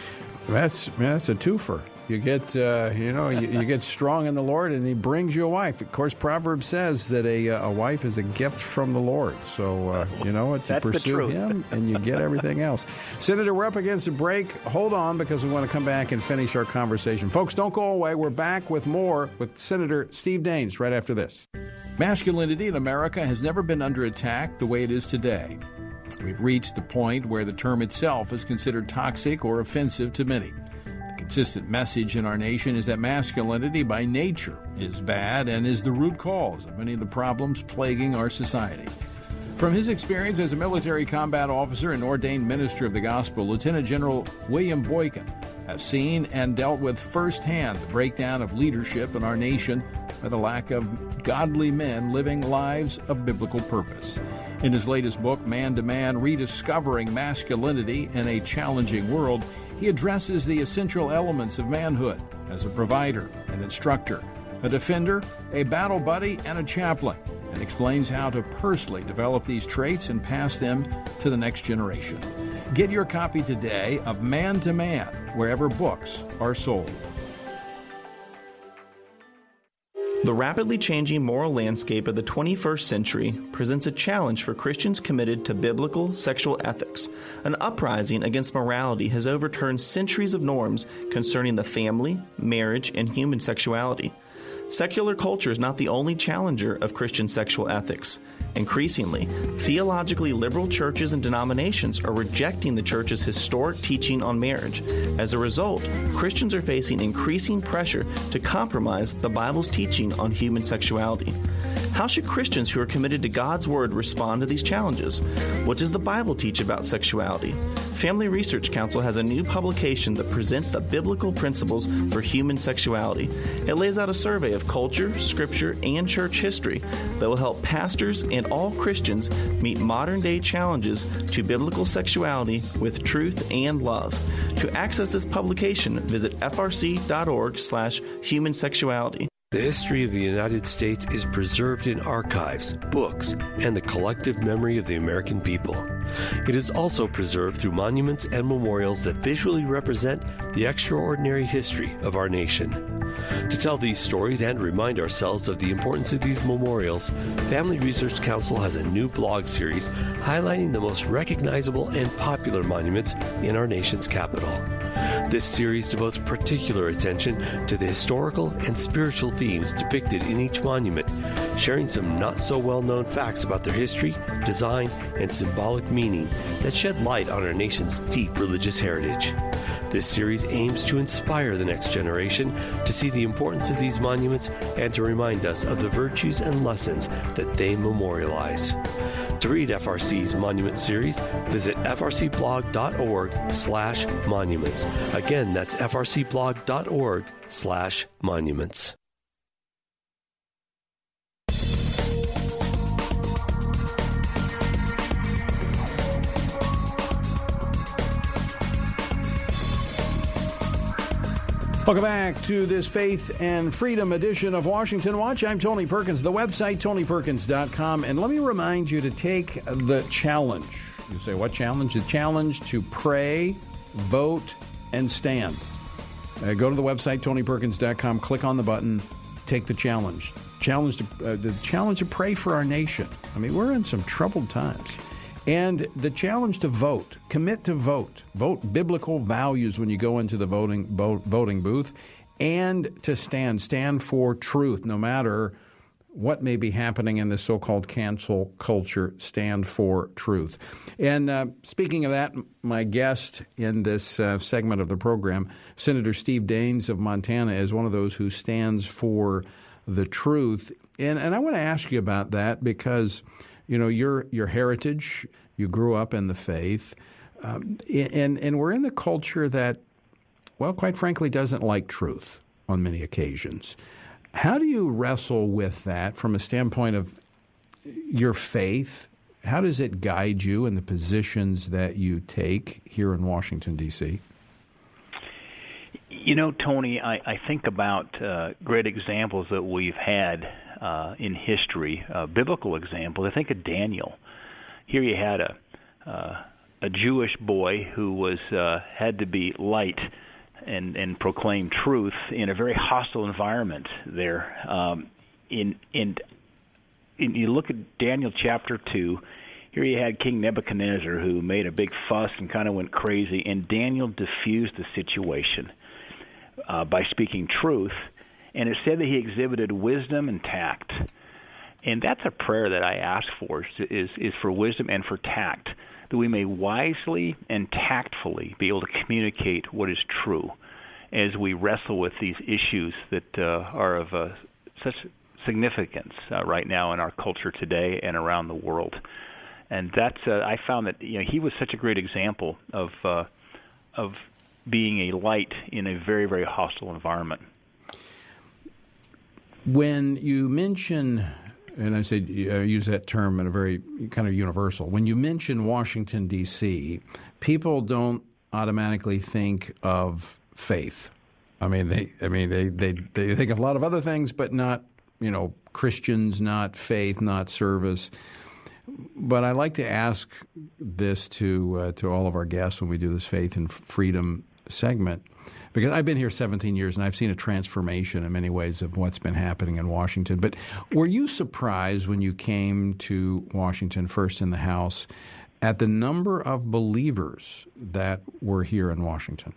That's man, that's a twofer. You get, uh, you know, you, you get strong in the Lord, and He brings you a wife. Of course, Proverbs says that a a wife is a gift from the Lord. So uh, you know what, you pursue Him, and you get everything else. Senator, we're up against a break. Hold on, because we want to come back and finish our conversation. Folks, don't go away. We're back with more with Senator Steve Daines right after this. Masculinity in America has never been under attack the way it is today. We've reached the point where the term itself is considered toxic or offensive to many. The consistent message in our nation is that masculinity by nature is bad and is the root cause of many of the problems plaguing our society. From his experience as a military combat officer and ordained minister of the gospel, Lieutenant General William Boykin has seen and dealt with firsthand the breakdown of leadership in our nation by the lack of godly men living lives of biblical purpose. In his latest book, Man to Man, Rediscovering Masculinity in a Challenging World, he addresses the essential elements of manhood as a provider, an instructor, a defender, a battle buddy, and a chaplain, and explains how to personally develop these traits and pass them to the next generation. Get your copy today of Man to Man, wherever books are sold. The rapidly changing moral landscape of the twenty-first century presents a challenge for Christians committed to biblical sexual ethics. An uprising against morality has overturned centuries of norms concerning the family, marriage, and human sexuality. Secular culture is not the only challenger of Christian sexual ethics. Increasingly, theologically liberal churches and denominations are rejecting the church's historic teaching on marriage. As a result, Christians are facing increasing pressure to compromise the Bible's teaching on human sexuality. How should Christians who are committed to God's Word respond to these challenges? What does the Bible teach about sexuality? Family Research Council has a new publication that presents the biblical principles for human sexuality. It lays out a survey of culture, scripture, and church history that will help pastors and all Christians meet modern-day challenges to biblical sexuality with truth and love. To access this publication, visit frc.org slash human sexuality. The history of the United States is preserved in archives, books, and the collective memory of the American people. It is also preserved through monuments and memorials that visually represent the extraordinary history of our nation. To tell these stories and remind ourselves of the importance of these memorials, Family Research Council has a new blog series highlighting the most recognizable and popular monuments in our nation's capital. This series devotes particular attention to the historical and spiritual themes depicted in each monument, sharing some not-so-well-known facts about their history, design, and symbolic meaning that shed light on our nation's deep religious heritage. This series aims to inspire the next generation to see the importance of these monuments and to remind us of the virtues and lessons that they memorialize. To read F R C's Monument Series, visit frcblog.org slash monuments. Again, that's frcblog.org slash monuments. Welcome back to this Faith and Freedom edition of Washington Watch. I'm Tony Perkins. The website, tony perkins dot com. And let me remind you to take the challenge. You say, what challenge? The challenge to pray, vote, and stand. Uh, go to the website, tony perkins dot com. Click on the button. Take the challenge. Challenge to, uh, the challenge to pray for our nation. I mean, we're in some troubled times. And the challenge to vote, commit to vote, vote biblical values when you go into the voting voting booth, and to stand, stand for truth, no matter what may be happening in this so-called cancel culture, stand for truth. And uh, speaking of that, my guest in this uh, segment of the program, Senator Steve Daines of Montana, is one of those who stands for the truth. And, and I want to ask you about that because you know, your your heritage, you grew up in the faith, um, and, and we're in the culture that, well, quite frankly, doesn't like truth on many occasions. How do you wrestle with that from a standpoint of your faith? How does it guide you in the positions that you take here in Washington, D C? You know, Tony, I, I think about uh, great examples that we've had Uh, in history, uh, biblical example. I think of Daniel. Here you had a uh, a Jewish boy who was uh, had to be light and, and proclaim truth in a very hostile environment there. Um, in, in, in you look at Daniel chapter two, here you had King Nebuchadnezzar who made a big fuss and kind of went crazy, and Daniel diffused the situation uh, by speaking truth, and it said that he exhibited wisdom and tact. And that's a prayer that I ask for, is, is for wisdom and for tact, that we may wisely and tactfully be able to communicate what is true as we wrestle with these issues that uh, are of uh, such significance uh, right now in our culture today and around the world. And that's uh, I found that you know he was such a great example of uh, of being a light in a very, very hostile environment. When you mention, and I say I use that term in a very kind of universal, when you mention Washington, D C, people don't automatically think of faith. I mean, they I mean they, they, they think of a lot of other things, but not, you know, Christians, not faith, not service. But I like to ask this to uh, to all of our guests when we do this Faith and Freedom segment, because I've been here seventeen years and I've seen a transformation in many ways of what's been happening in Washington. But were you surprised when you came to Washington, first in the House, at the number of believers that were here in Washington?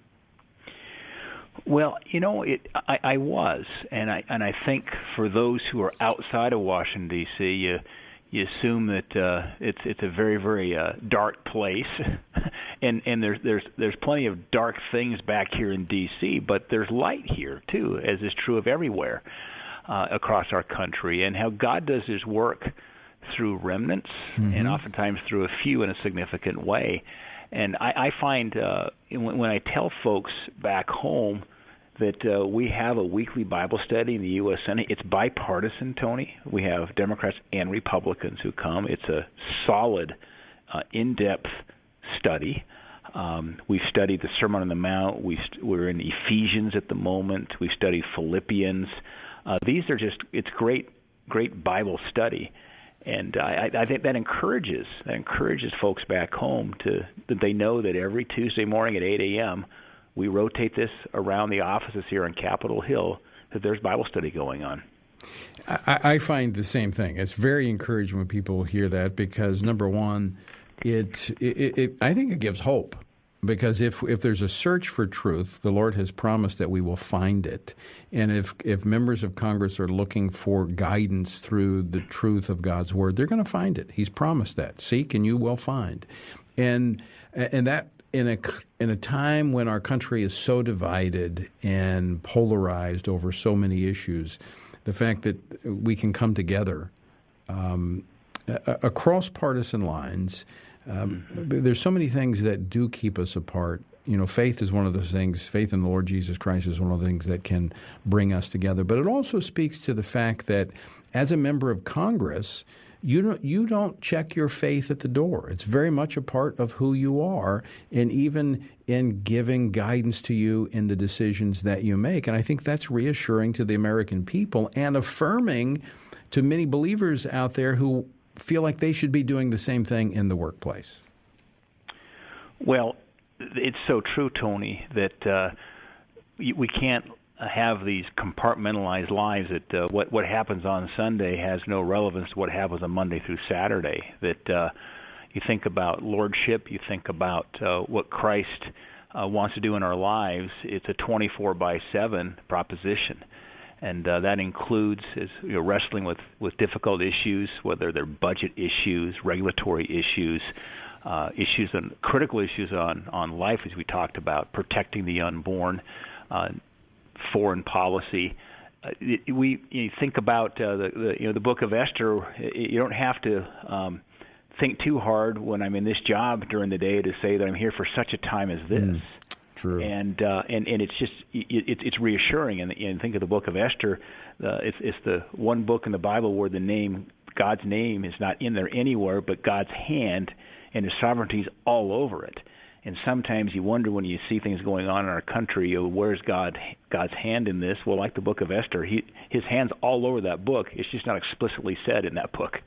Well, you know, it, I, I was, and I and I think for those who are outside of Washington, D C, you you assume that uh, it's it's a very very uh, dark place, and and there's there's there's plenty of dark things back here in D C, but there's light here too, as is true of everywhere uh, across our country, and how God does His work through remnants, mm-hmm. and oftentimes through a few in a significant way. And I, I find uh, when, when I tell folks back home that uh, we have a weekly Bible study in the U S Senate, it's bipartisan, Tony. We have Democrats and Republicans who come. It's a solid, uh, in-depth study. Um, we've studied the Sermon on the Mount. We st- we're in Ephesians at the moment. We study Philippians. Uh, these are just, it's great, great Bible study. And I, I think that encourages that encourages folks back home to that they know that every Tuesday morning at eight a.m. we rotate this around the offices here on Capitol Hill, that there's Bible study going on. I, I find the same thing. It's very encouraging when people hear that because, number one, it, it, it I think it gives hope. Because if if there's a search for truth, the Lord has promised that we will find it. And if if members of Congress are looking for guidance through the truth of God's Word, they're going to find it. He's promised that. Seek and you will find. And and that in a in a time when our country is so divided and polarized over so many issues, the fact that we can come together um, across partisan lines. Um, there's so many things that do keep us apart. You know, faith is one of those things. Faith in the Lord Jesus Christ is one of the things that can bring us together. But it also speaks to the fact that as a member of Congress, you don't, you don't check your faith at the door. It's very much a part of who you are, and even in giving guidance to you in the decisions that you make. And I think that's reassuring to the American people and affirming to many believers out there who feel like they should be doing the same thing in the workplace. Well, it's so true, Tony, that uh, we can't have these compartmentalized lives that uh, what what happens on Sunday has no relevance to what happens on Monday through Saturday. That uh, you think about lordship, you think about uh, what Christ uh, wants to do in our lives. It's a twenty-four by seven proposition. And uh, that includes is, you know, wrestling with, with difficult issues, whether they're budget issues, regulatory issues, uh, issues on critical issues on, on life, as we talked about, protecting the unborn, uh, foreign policy. Uh, it, we you think about uh, the, the you know the Book of Esther. You don't have to um, think too hard when I'm in this job during the day to say that I'm here for such a time as this. Mm. True. And uh, and and it's just it, it's reassuring. And, and think of the Book of Esther. Uh, it's it's the one book in the Bible where the name God's name is not in there anywhere, but God's hand and His sovereignty is all over it. And sometimes you wonder when you see things going on in our country, you know, where's God God's hand in this? Well, like the Book of Esther, he, His hand's all over that book. It's just not explicitly said in that book.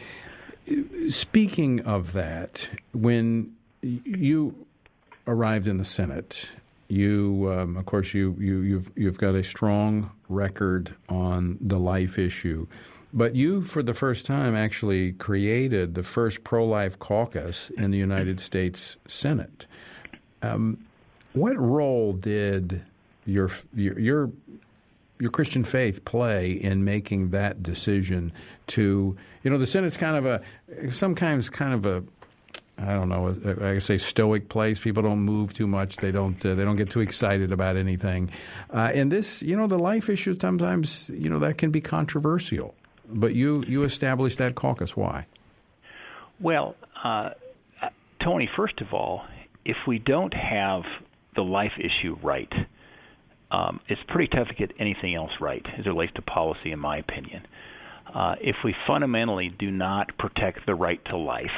Speaking of that, when you arrived in the Senate, You, um, of course, you, you, you've you've got a strong record on the life issue, but you, for the first time, actually created the first pro-life caucus in the United States Senate. Um, what role did your your your your Christian faith play in making that decision to, you know, the Senate's kind of a sometimes kind of a I don't know. I say stoic place. People don't move too much. They don't. Uh, they don't get too excited about anything. Uh, and this, you know, the life issue sometimes, you know, that can be controversial. But you you established that caucus. Why? Well, uh, Tony. First of all, if we don't have the life issue right, um, it's pretty tough to get anything else right as it relates to policy, in my opinion. Uh, if we fundamentally do not protect the right to life,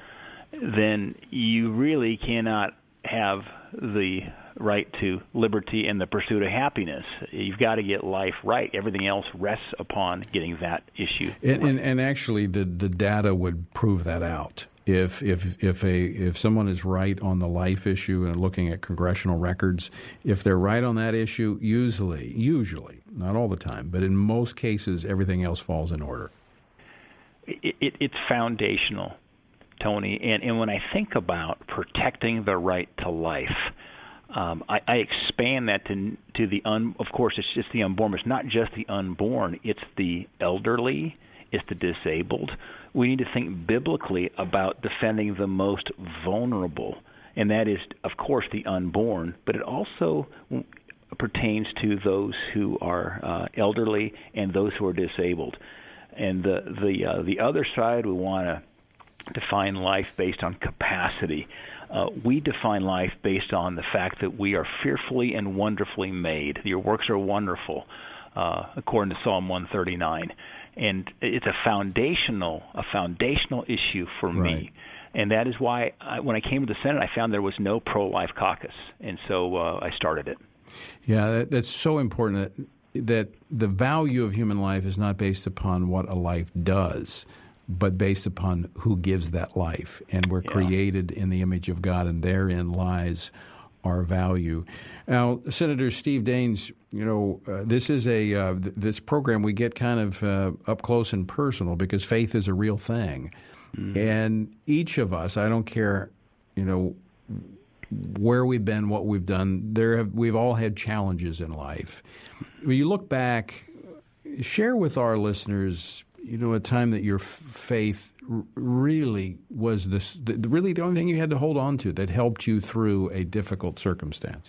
then you really cannot have the right to liberty and the pursuit of happiness. You've got to get life right. Everything else rests upon getting that issue and, right. and, and actually, the, the data would prove that out. If if if a if someone is right on the life issue and looking at congressional records, if they're right on that issue, usually, usually, not all the time, but in most cases, everything else falls in order. It, it, it's foundational, Tony, and, and when I think about protecting the right to life, um, I, I expand that to to the un. Of course, it's just the unborn. But it's not just the unborn; it's the elderly, it's the disabled. We need to think biblically about defending the most vulnerable, and that is, of course, the unborn. But it also pertains to those who are uh, elderly and those who are disabled. And the the uh, the other side, we want to define life based on capacity. Uh, we define life based on the fact that we are fearfully and wonderfully made. Your works are wonderful, uh, according to Psalm one thirty-nine, and it's a foundational a foundational issue for Right. me. And that is why I, when I came to the Senate, I found there was no pro-life caucus, and so uh, I started it. Yeah, that, that's so important. That, that the value of human life is not based upon what a life does, but based upon who gives that life. And we're Yeah. created in the image of God, and therein lies our value. Now, Senator Steve Daines, you know, uh, this is a uh, th- this program we get kind of uh, up close and personal because faith is a real thing. Mm. And each of us, I don't care, you know, where we've been, what we've done, there have, we've all had challenges in life. When you look back, share with our listeners, you know, a time that your f- faith r- really was this, the, really the only thing you had to hold on to that helped you through a difficult circumstance.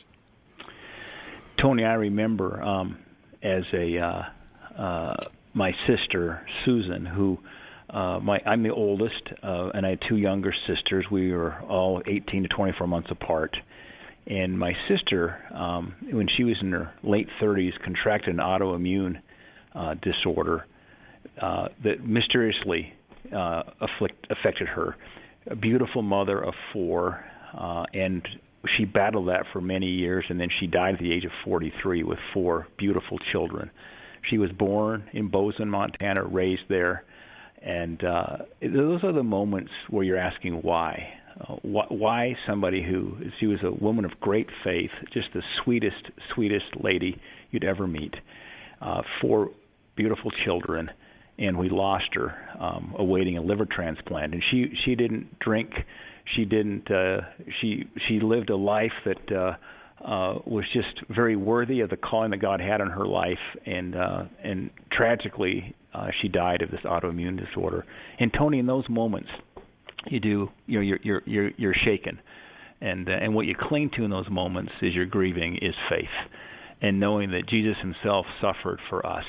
Tony, I remember um, as a uh, uh, my sister Susan, who uh, my I'm the oldest, uh, and I had two younger sisters. We were all eighteen to twenty-four months apart. And my sister, um, when she was in her late thirties, contracted an autoimmune uh, disorder uh, that mysteriously uh, afflict, affected her. A beautiful mother of four, uh, and she battled that for many years, and then she died at the age of forty-three with four beautiful children. She was born in Bozeman, Montana, raised there, and uh, those are the moments where you're asking why. Uh, wh- why somebody who, she was a woman of great faith, just the sweetest, sweetest lady you'd ever meet, uh, four beautiful children, and we lost her um, awaiting a liver transplant. And she, she didn't drink. She didn't. Uh, she she lived a life that uh, uh, was just very worthy of the calling that God had on her life. And uh, and tragically, uh, she died of this autoimmune disorder. And Tony, in those moments, you do you know you're you're you're, you're shaken, and uh, and what you cling to in those moments as you're grieving is faith, and knowing that Jesus Himself suffered for us,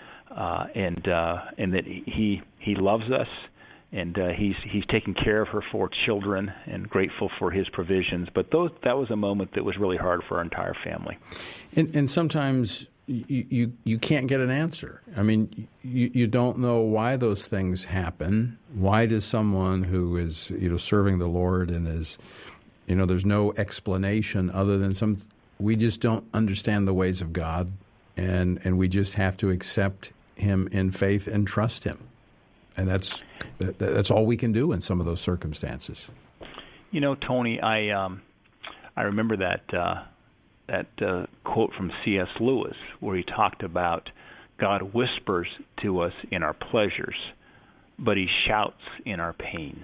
uh, and uh, and that He He loves us. And uh, he's he's taking care of her four children, and grateful for his provisions. But those that was a moment that was really hard for our entire family. And, and sometimes you, you you can't get an answer. I mean, you you don't know why those things happen. Why does someone who is you know serving the Lord and is you know there's no explanation other than some we just don't understand the ways of God, and and we just have to accept Him in faith and trust Him. And that's that's all we can do in some of those circumstances. You know, Tony, I um, I remember that uh, that uh, quote from C S Lewis where he talked about God whispers to us in our pleasures, but he shouts in our pains.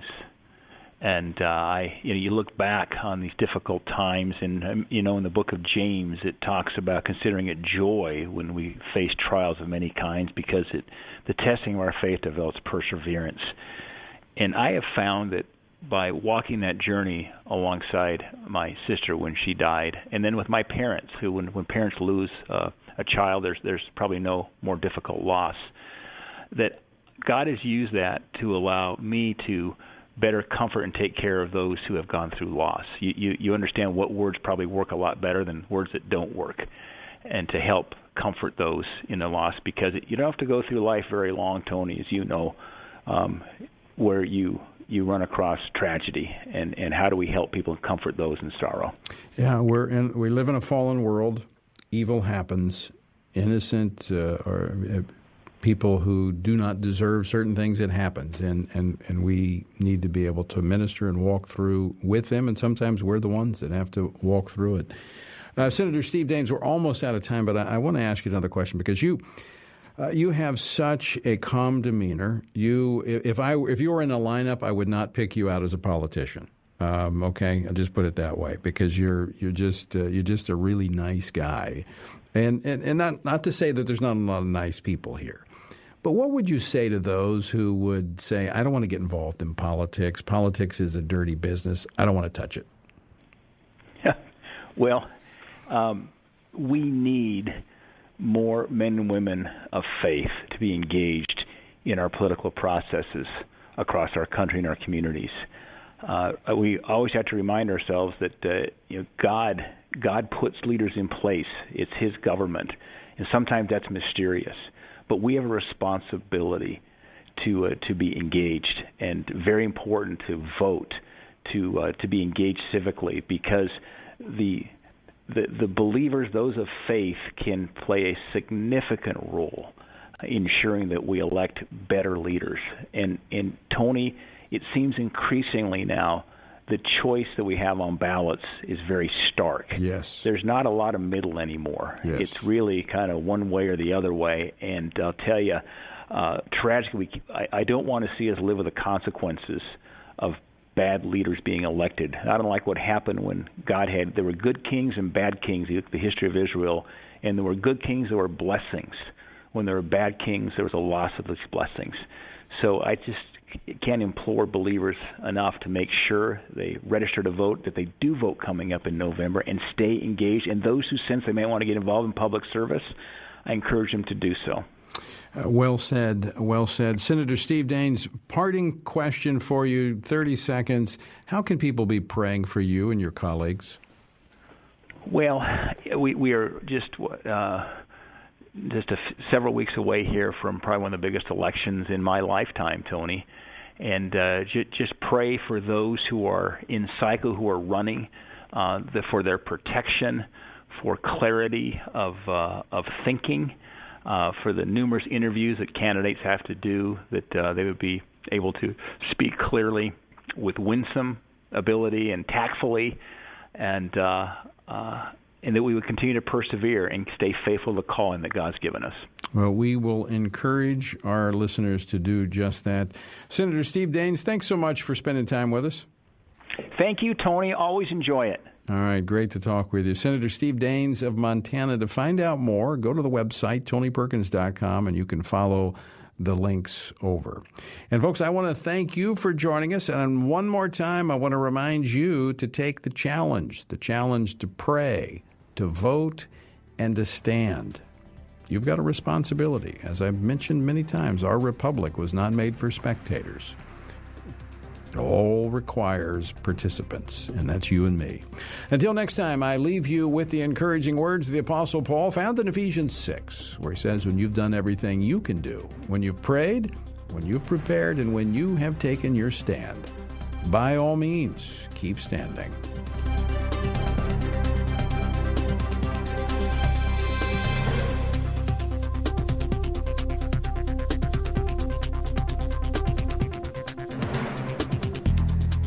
And uh, I, you know, you look back on these difficult times, and um, you know, in the book of James, it talks about considering it joy when we face trials of many kinds, because it, the testing of our faith develops perseverance. And I have found that by walking that journey alongside my sister when she died, and then with my parents, who, when when parents lose uh, a child, there's there's probably no more difficult loss, that God has used that to allow me to better comfort and take care of those who have gone through loss. You, you, you understand what words probably work a lot better than words that don't work, and to help comfort those in the loss, because it, you don't have to go through life very long, Tony, as you know, um, where you you run across tragedy, and, and how do we help people and comfort those in sorrow? Yeah, we're in, we live in a fallen world. Evil happens. Innocent uh, or uh, people who do not deserve certain things, it happens, and, and, and we need to be able to minister and walk through with them, and sometimes we're the ones that have to walk through it. Uh, Senator Steve Daines, we're almost out of time, but I, I want to ask you another question, because you uh, you have such a calm demeanor. You, if I if you were in a lineup, I would not pick you out as a politician. Um, okay, I'll just put it that way, because you're you're just uh, you're just a really nice guy, and and, and not not to say that there's not a lot of nice people here. But what would you say to those who would say, I don't want to get involved in politics. Politics is a dirty business. I don't want to touch it. Yeah. Well, um, we need more men and women of faith to be engaged in our political processes across our country and our communities. Uh, we always have to remind ourselves that uh, you know, God, God puts leaders in place. It's His government, and sometimes that's mysterious. But we have a responsibility to uh, to be engaged, and very important to vote, to uh, to be engaged civically, because the, the the believers, those of faith, can play a significant role in ensuring that we elect better leaders. And and Tony, it seems increasingly now the choice that we have on ballots is very stark. Yes. There's not a lot of middle anymore. Yes. It's really kind of one way or the other way. And I'll tell you, uh, tragically, we, I, I don't want to see us live with the consequences of bad leaders being elected. I don't like what happened when God had, there were good kings and bad kings. You look at the history of Israel, and there were good kings, there were blessings. When there were bad kings, there was a loss of those blessings. So I just can't implore believers enough to make sure they register to vote, that they do vote coming up in November, and stay engaged. And those who sense they may want to get involved in public service, I encourage them to do so. Uh, well said. Well said. Senator Steve Daines, parting question for you, thirty seconds. How can people be praying for you and your colleagues? Well, we, we are just uh, just a f- several weeks away here from probably one of the biggest elections in my lifetime, Tony. And uh, j- just pray for those who are in cycle, who are running, uh, the, for their protection, for clarity of uh, of thinking, uh, for the numerous interviews that candidates have to do, that uh, they would be able to speak clearly with winsome ability and tactfully, and uh, uh, and that we would continue to persevere and stay faithful to the calling that God's given us. Well, we will encourage our listeners to do just that. Senator Steve Daines, thanks so much for spending time with us. Thank you, Tony. Always enjoy it. All right, great to talk with you. Senator Steve Daines of Montana. To find out more, go to the website, tony perkins dot com, and you can follow the links over. And folks, I want to thank you for joining us. And one more time, I want to remind you to take the challenge, the challenge to pray, to vote, and to stand. You've got a responsibility. As I've mentioned many times, our republic was not made for spectators. It all requires participants, and that's you and me. Until next time, I leave you with the encouraging words of the Apostle Paul found in Ephesians six, where he says, when you've done everything you can do, when you've prayed, when you've prepared, and when you have taken your stand, by all means, keep standing.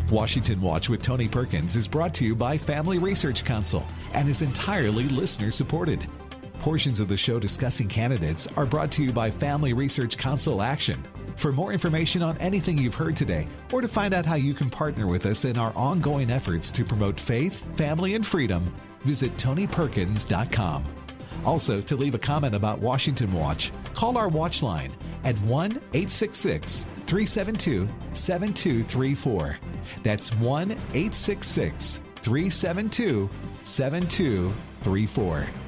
Washington Watch with Tony Perkins is brought to you by Family Research Council and is entirely listener-supported. Portions of the show discussing candidates are brought to you by Family Research Council Action. For more information on anything you've heard today, or to find out how you can partner with us in our ongoing efforts to promote faith, family, and freedom, visit tony perkins dot com. Also, to leave a comment about Washington Watch, call our watch line at one eight six six, three seven two, seven two three four. That's one eight six six, three seven two, seven two three four.